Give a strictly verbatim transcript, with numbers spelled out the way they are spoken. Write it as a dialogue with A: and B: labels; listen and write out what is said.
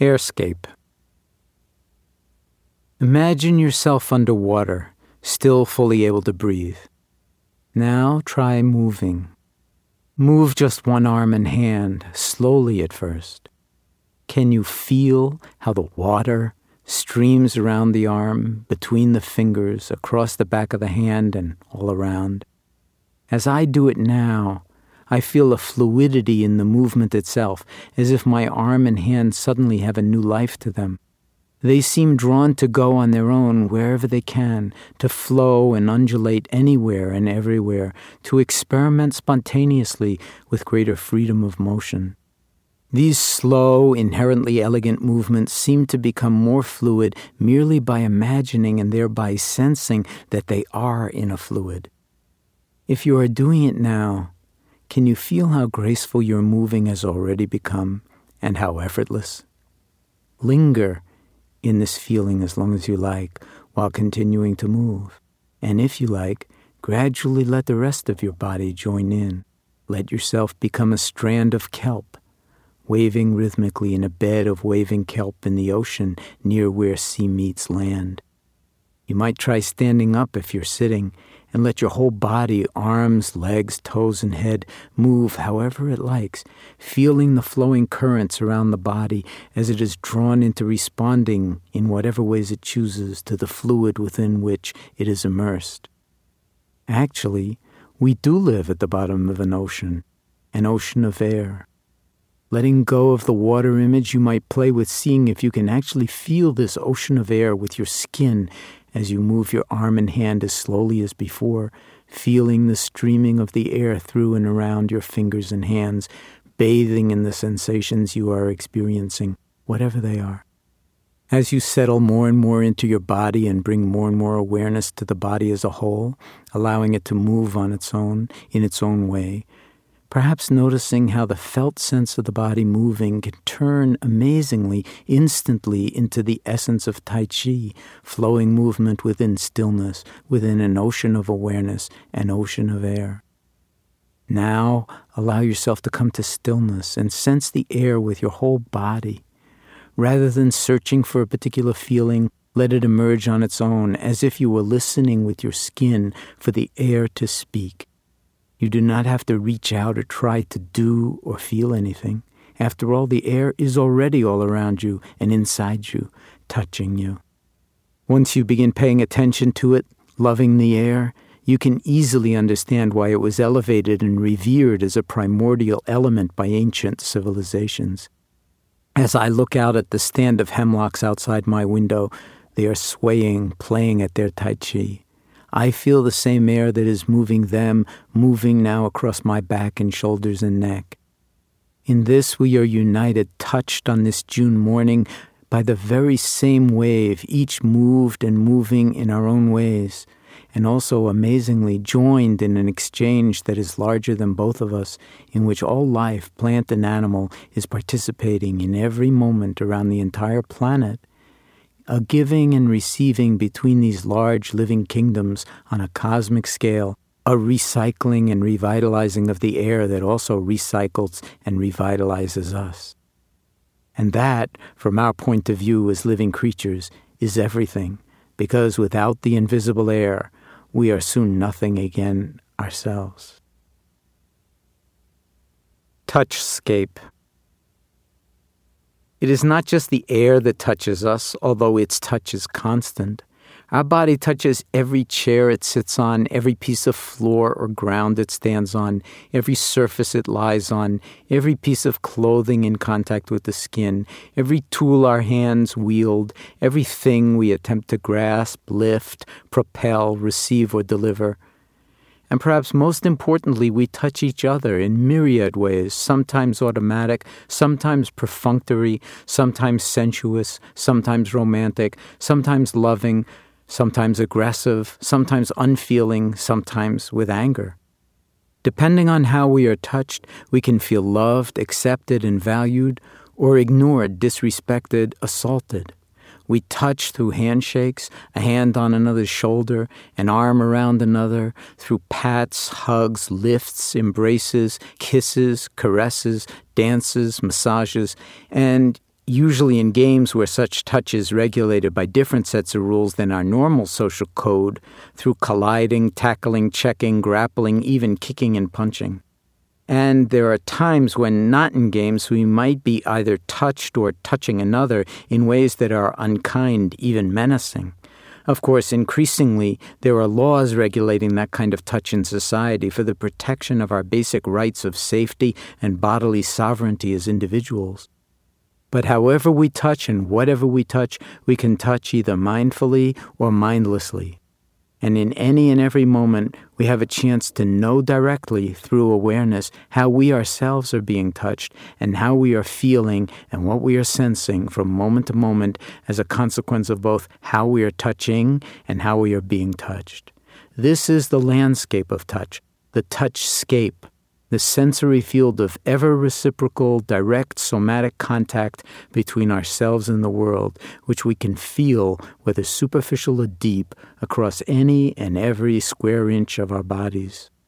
A: Airscape. Imagine yourself underwater, still fully able to breathe. Now try moving. Move just one arm and hand, slowly at first. Can you feel how the water streams around the arm, between the fingers, across the back of the hand, and all around? As I do it now, I feel a fluidity in the movement itself, as if my arm and hand suddenly have a new life to them. They seem drawn to go on their own wherever they can, to flow and undulate anywhere and everywhere, to experiment spontaneously with greater freedom of motion. These slow, inherently elegant movements seem to become more fluid merely by imagining and thereby sensing that they are in a fluid. If you are doing it now, can you feel how graceful your moving has already become and how effortless? Linger in this feeling as long as you like while continuing to move. And if you like, gradually let the rest of your body join in. Let yourself become a strand of kelp, waving rhythmically in a bed of waving kelp in the ocean near where sea meets land. You might try standing up if you're sitting, and let your whole body, arms, legs, toes, and head move however it likes, feeling the flowing currents around the body as it is drawn into responding in whatever ways it chooses to the fluid within which it is immersed. Actually, we do live at the bottom of an ocean, an ocean of air. Letting go of the water image, you might play with seeing if you can actually feel this ocean of air with your skin as you move your arm and hand as slowly as before, feeling the streaming of the air through and around your fingers and hands, bathing in the sensations you are experiencing, whatever they are. As you settle more and more into your body and bring more and more awareness to the body as a whole, allowing it to move on its own, in its own way, perhaps noticing how the felt sense of the body moving can turn amazingly, instantly into the essence of Tai Chi, flowing movement within stillness, within an ocean of awareness, an ocean of air. Now, allow yourself to come to stillness and sense the air with your whole body. Rather than searching for a particular feeling, let it emerge on its own, as if you were listening with your skin for the air to speak. You do not have to reach out or try to do or feel anything. After all, the air is already all around you and inside you, touching you. Once you begin paying attention to it, loving the air, you can easily understand why it was elevated and revered as a primordial element by ancient civilizations. As I look out at the stand of hemlocks outside my window, they are swaying, playing at their Tai Chi. I feel the same air that is moving them, moving now across my back and shoulders and neck. In this we are united, touched on this June morning by the very same wave, each moved and moving in our own ways, and also amazingly joined in an exchange that is larger than both of us, in which all life, plant and animal, is participating in every moment around the entire planet. A giving and receiving between these large living kingdoms on a cosmic scale, a recycling and revitalizing of the air that also recycles and revitalizes us. And that, from our point of view as living creatures, is everything, because without the invisible air, we are soon nothing again ourselves. Touchscape. It is not just the air that touches us, although its touch is constant. Our body touches every chair it sits on, every piece of floor or ground it stands on, every surface it lies on, every piece of clothing in contact with the skin, every tool our hands wield, everything we attempt to grasp, lift, propel, receive, or deliver. And perhaps most importantly, we touch each other in myriad ways, sometimes automatic, sometimes perfunctory, sometimes sensuous, sometimes romantic, sometimes loving, sometimes aggressive, sometimes unfeeling, sometimes with anger. Depending on how we are touched, we can feel loved, accepted, and valued, or ignored, disrespected, assaulted. We touch through handshakes, a hand on another's shoulder, an arm around another, through pats, hugs, lifts, embraces, kisses, caresses, dances, massages, and usually in games where such touch is regulated by different sets of rules than our normal social code, through colliding, tackling, checking, grappling, even kicking and punching. And there are times when, not in games, we might be either touched or touching another in ways that are unkind, even menacing. Of course, increasingly, there are laws regulating that kind of touch in society for the protection of our basic rights of safety and bodily sovereignty as individuals. But however we touch and whatever we touch, we can touch either mindfully or mindlessly. And in any and every moment, we have a chance to know directly through awareness how we ourselves are being touched and how we are feeling and what we are sensing from moment to moment as a consequence of both how we are touching and how we are being touched. This is the landscape of touch, the touchscape, the sensory field of ever-reciprocal, direct somatic contact between ourselves and the world, which we can feel, whether superficial or deep, across any and every square inch of our bodies.